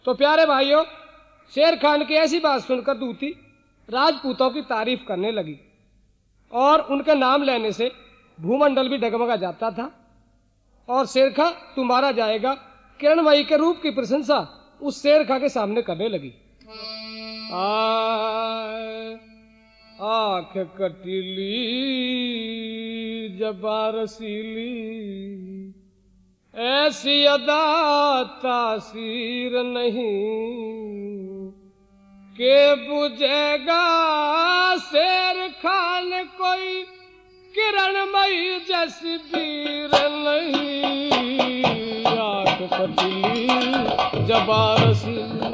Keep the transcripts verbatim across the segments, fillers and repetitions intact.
तो प्यारे भाइयों, शेर खान की ऐसी बात सुनकर दूती राजपूतों की तारीफ करने लगी और उनके नाम लेने से भूमंडल भी डगमगा जाता था। और शेरखा तू मारा जाएगा किरणमयी के रूप की प्रशंसा उस शेरखा के सामने करने लगी। आंख कटीली जबा रसीली, ऐसी अदा तासीर नहीं के बुझेगा शेर खान कोई किरणमयी जैसी वीर नहीं। आंख कटीली जबा रसीली।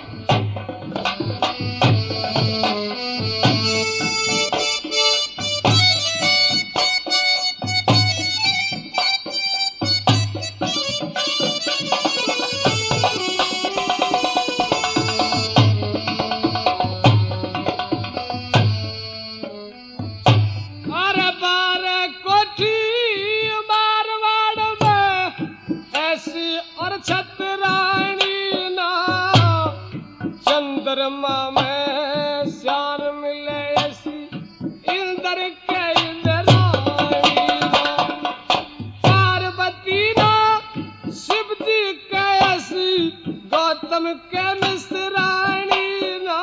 चंद्रमा में श्यान मिले ऐसी इंद्र के इंद्राणी, पार्वती ना शिव जी के ऐसी गौतम के मिश्राणी ना,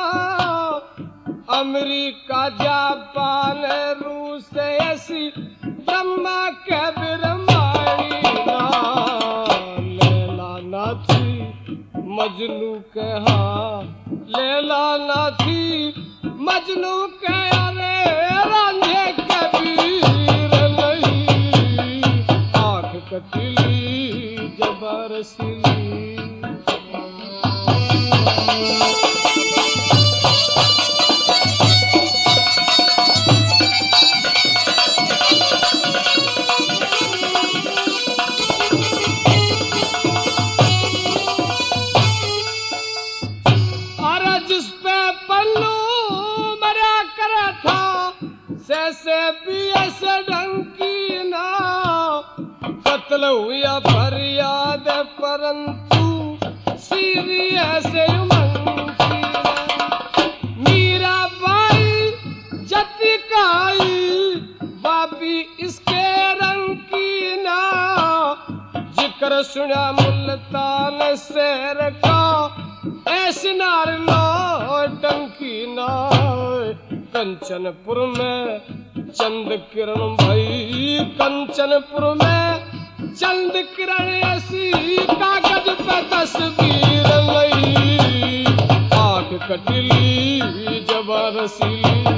अमेरिका जापान रूस ऐसी ब्रह्मा के ब्रह्माणी ना। लैला ना थी मजनू के हाँ, लैला ना थी मजनू के अरे रांझे के वीर नहीं। आंख कटीली जबा रसीली। जैसे भी ऐसे डंकी ना कत्ल हुआ फरियाद परंतु सीरियस मंकी। मीरा बाई जतिकाई बाबी इसके रंग की ना, जिक्र सुना मुल्तान शेर का ऐसी नार लो टंकी ना। कंचनपुर में चंद किरण भाई, कंचनपुर में चंद किरण ऐसी कागज पे तस्वीर लई। आंख कटीली जबा रसीली।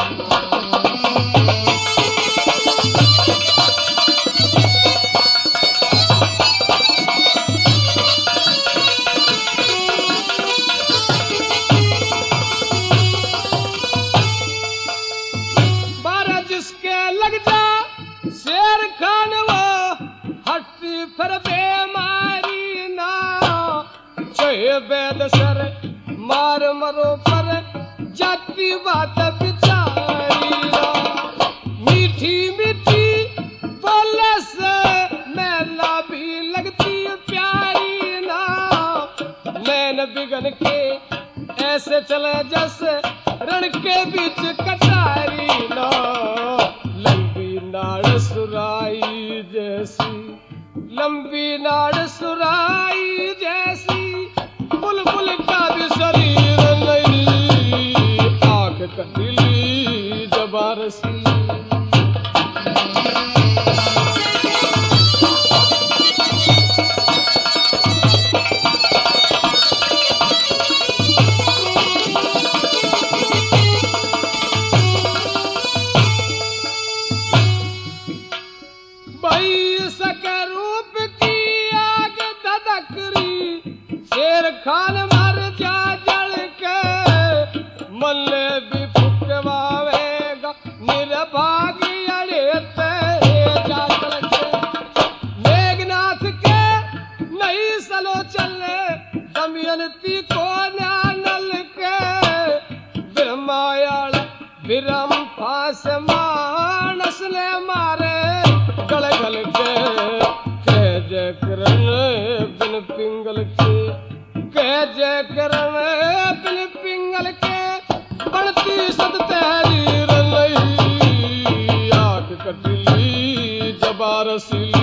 शेर खान वो हट्टी फिर बेमारी ना, चाहे वेद सर मार मरो पर जाती बात बिचारी ना। मीठी मीठी बोले से मैला भी लगती प्यारी ना, नैन बिगन के ऐसे चले जैसे रण के बीच कटारी ना। नाड़ सुराई जैसी, लंबी नाड़ सुराई जैसी, बुलबुल का भी शरीर नहीं। आंख कटीली जबा रसीली। खान मर जा जल के मल्ले भी फुकवावेगा निर्भागी अड़ेते जा चल के। मेघनाथ के नहीं सलो चले दमयंती को न्यानल के, ब्रह्मायाल विरम फास मानस ने मारे गल गल के। कह जय करण बिन पिंगल के, कह जय करन अपने पिंगल के बढ़ती सद तहरीर नहीं आंख कटली जबा रसीली